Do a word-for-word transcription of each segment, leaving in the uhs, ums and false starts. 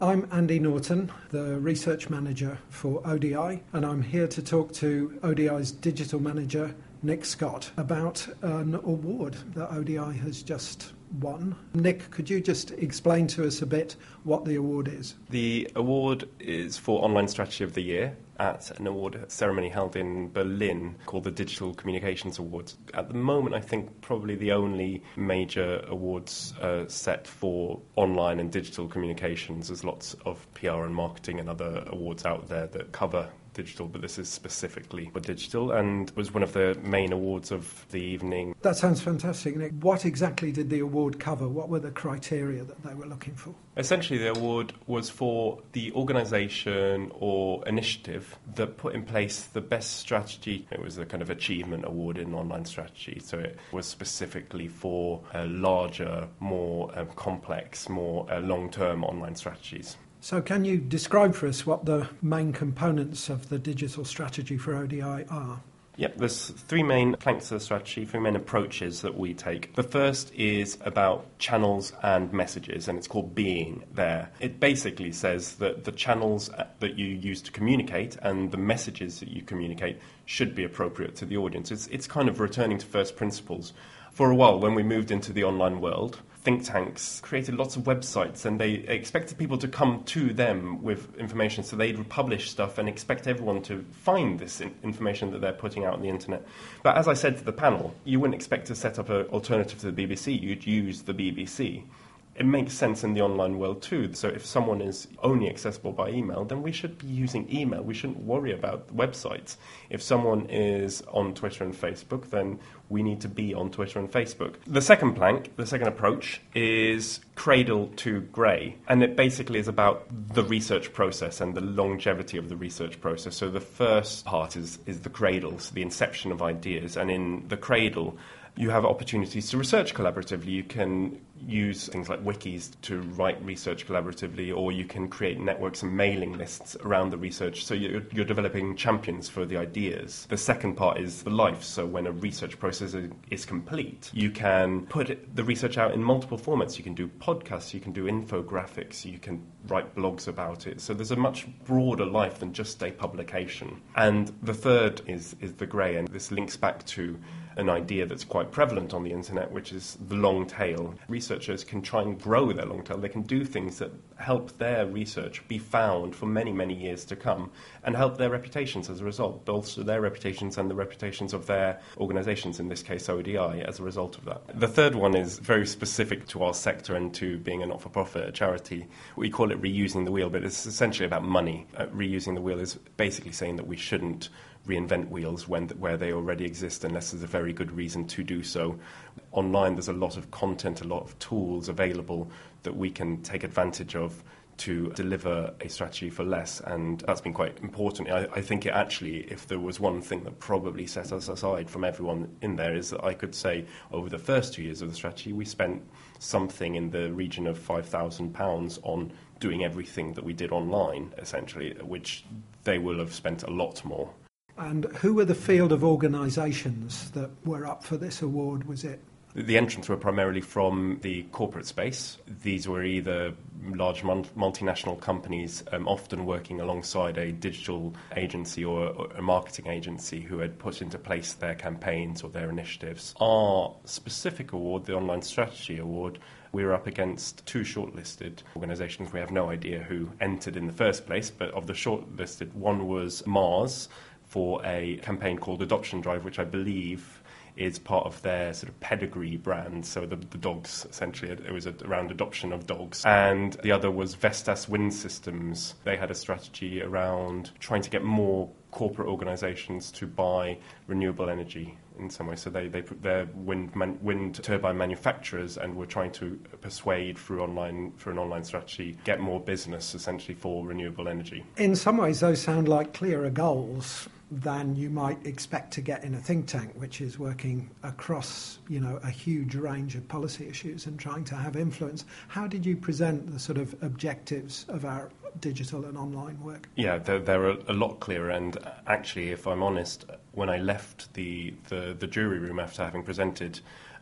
I'm Andy Norton, the Research Manager for O D I, and I'm here to talk to O D I's Digital Manager, Nick Scott, about an award that O D I has just won. Nick, could you just explain to us a bit what the award is? The award is for Online Strategy of the Year at an award ceremony held in Berlin called the Digital Communications Awards. At the moment, I think probably the only major awards uh, set for online and digital communications. There's lots of P R and marketing and other awards out there that cover digital, but this is specifically for digital and was one of the main awards of the evening. That sounds fantastic, Nick. What exactly did the award cover? What were the criteria that they were looking for? Essentially, the award was for the organisation or initiative that put in place the best strategy. It was a kind of achievement award in online strategy, so it was specifically for uh, larger, more uh, complex, more uh, long-term online strategies. So can you describe for us what the main components of the digital strategy for O D I are? Yep, there's three main planks of the strategy, three main approaches that we take. The first is about channels and messages, and it's called Being There. It basically says that the channels that you use to communicate and the messages that you communicate should be appropriate to the audience. It's, it's kind of returning to first principles. For a while, when we moved into the online world, think tanks created lots of websites and they expected people to come to them with information, so they'd publish stuff and expect everyone to find this information that they're putting out on the internet. But as I said to the panel, you wouldn't expect to set up an alternative to the B B C, you'd use the B B C. It makes sense in the online world too. So if someone is only accessible by email, then we should be using email. We shouldn't worry about websites. If someone is on Twitter and Facebook, then we need to be on Twitter and Facebook. The second plank, the second approach, is cradle to grey. And it basically is about the research process and the longevity of the research process. So the first part is, is the cradle, so the inception of ideas. And in the cradle, you have opportunities to research collaboratively. You can use things like wikis to write research collaboratively, or you can create networks and mailing lists around the research. So you're, you're developing champions for the ideas. The second part is the life. So when a research process is complete, you can put the research out in multiple formats. You can do podcasts, you can do infographics, you can write blogs about it. So there's a much broader life than just a publication. And the third is, is the grey, and this links back to an idea that's quite prevalent on the internet, which is the long tail. Researchers can try and grow their long tail. They can do things that help their research be found for many, many years to come and help their reputations as a result, bolster their reputations and the reputations of their organisations, in this case O D I, as a result of that. The third one is very specific to our sector and to being a not-for-profit, a charity. We call it reusing the wheel, but it's essentially about money. Uh, reusing the wheel is basically saying that we shouldn't reinvent wheels when where they already exist unless there's a very good reason to do so. Online, there's a lot of content, a lot of tools available that we can take advantage of to deliver a strategy for less, and that's been quite important. I, I think it actually, if there was one thing that probably set us aside from everyone in there, is that I could say over the first two years of the strategy, we spent something in the region of five thousand pounds on doing everything that we did online, essentially, which they will have spent a lot more. And who were the field of organisations that were up for this award, was it? The entrants were primarily from the corporate space. These were either large multinational companies, um, often working alongside a digital agency or, or a marketing agency who had put into place their campaigns or their initiatives. Our specific award, the Online Strategy Award, we were up against two shortlisted organisations. We have no idea who entered in the first place, but of the shortlisted, one was Mars for a campaign called Adoption Drive, which I believe is part of their sort of pedigree brand. So the, the dogs, essentially, it was around adoption of dogs. And the other was Vestas Wind Systems. They had a strategy around trying to get more corporate organisations to buy renewable energy in some way. So they, they put their wind man, wind turbine manufacturers and were trying to persuade through online for an online strategy, get more business essentially for renewable energy. In some ways, those sound like clearer goals than you might expect to get in a think tank, which is working across, you know, a huge range of policy issues and trying to have influence. How did you present the sort of objectives of our digital and online work? Yeah, they're, they're a lot clearer. And actually, if I'm honest, when I left the, the, the jury room after having presented,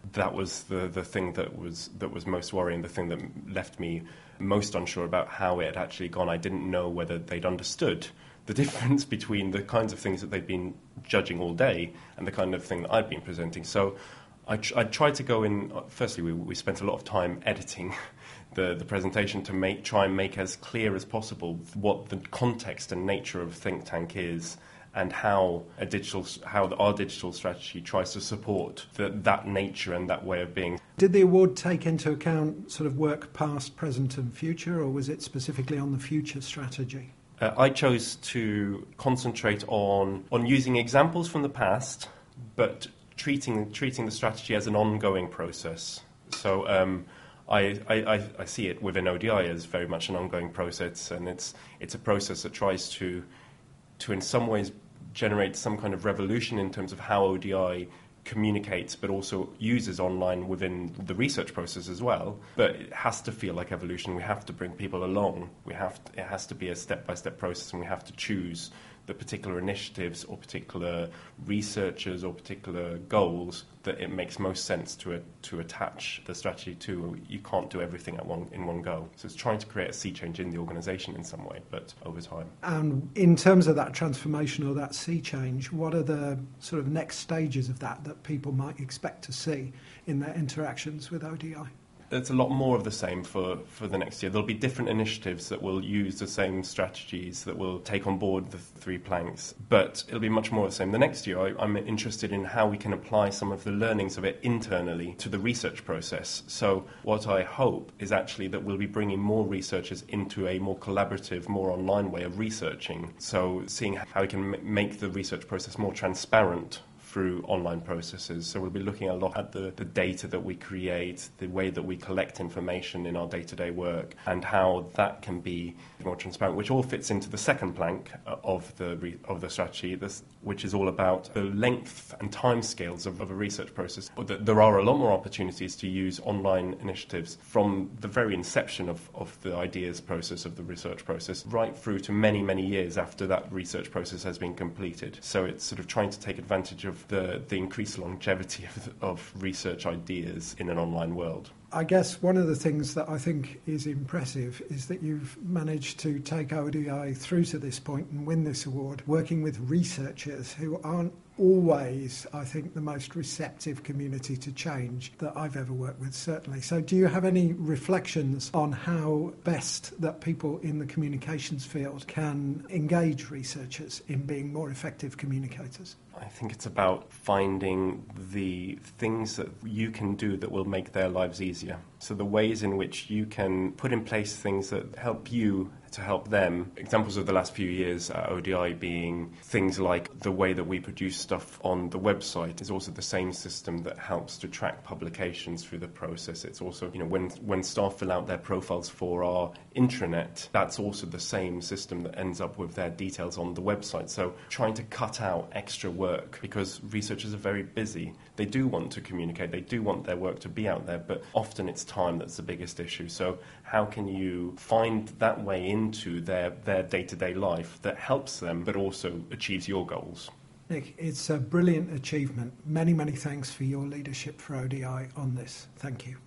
that was the, the thing that was that was most worrying, the thing that left me most unsure about how it had actually gone. I didn't know whether they'd understood the difference between the kinds of things that they'd been judging all day and the kind of thing that I'd been presenting. So I, tr- I tried to go in, firstly we, we spent a lot of time editing the, the presentation to make try and make as clear as possible what the context and nature of Think Tank is, and how a digital, how our digital strategy tries to support the, that nature and that way of being. Did the award take into account sort of work past, present and future, or was it specifically on the future strategy? Uh, I chose to concentrate on, on using examples from the past, but treating, treating the strategy as an ongoing process. So um, I, I, I see it within O D I as very much an ongoing process, and it's, it's a process that tries to to in some ways generate some kind of revolution in terms of how O D I communicates, but also uses online within the research process as well. But it has to feel like evolution. We have to bring people along. We have to, it has to be a step-by-step process, and we have to choose the particular initiatives or particular researchers or particular goals that it makes most sense to uh, to attach the strategy to. You can't do everything at one in one go. So it's trying to create a sea change in the organisation in some way, but over time. And in terms of that transformation or that sea change, what are the sort of next stages of that that people might expect to see in their interactions with O D I? It's a lot more of the same for, for the next year. There'll be different initiatives that will use the same strategies, that will take on board the three planks, but it'll be much more of the same. The next year, I, I'm interested in how we can apply some of the learnings of it internally to the research process. So what I hope is actually that we'll be bringing more researchers into a more collaborative, more online way of researching. So seeing how we can m- make the research process more transparent through online processes. So we'll be looking a lot at the, the data that we create, the way that we collect information in our day-to-day work, and how that can be more transparent, which all fits into the second plank of the re- of the strategy, this, which is all about the length and timescales of, of a research process. There are a lot more opportunities to use online initiatives from the very inception of, of the ideas process, of the research process, right through to many, many years after that research process has been completed. So it's sort of trying to take advantage of the, the increased longevity of, of research ideas in an online world. I guess one of the things that I think is impressive is that you've managed to take O D I through to this point and win this award, working with researchers who aren't always, I think, the most receptive community to change that I've ever worked with, certainly. So do you have any reflections on how best that people in the communications field can engage researchers in being more effective communicators? I think it's about finding the things that you can do that will make their lives easier. So the ways in which you can put in place things that help you to help them. Examples of the last few years at O D I being things like the way that we produce stuff on the website is also the same system that helps to track publications through the process. It's also, you know, when when staff fill out their profiles for our intranet, that's also the same system that ends up with their details on the website. So trying to cut out extra work, because researchers are very busy. They do want to communicate, they do want their work to be out there, but often it's time that's the biggest issue. So how can you find that way into their, their day-to-day life that helps them but also achieves your goals? Nick, it's a brilliant achievement. Many, many thanks for your leadership for O D I on this. Thank you.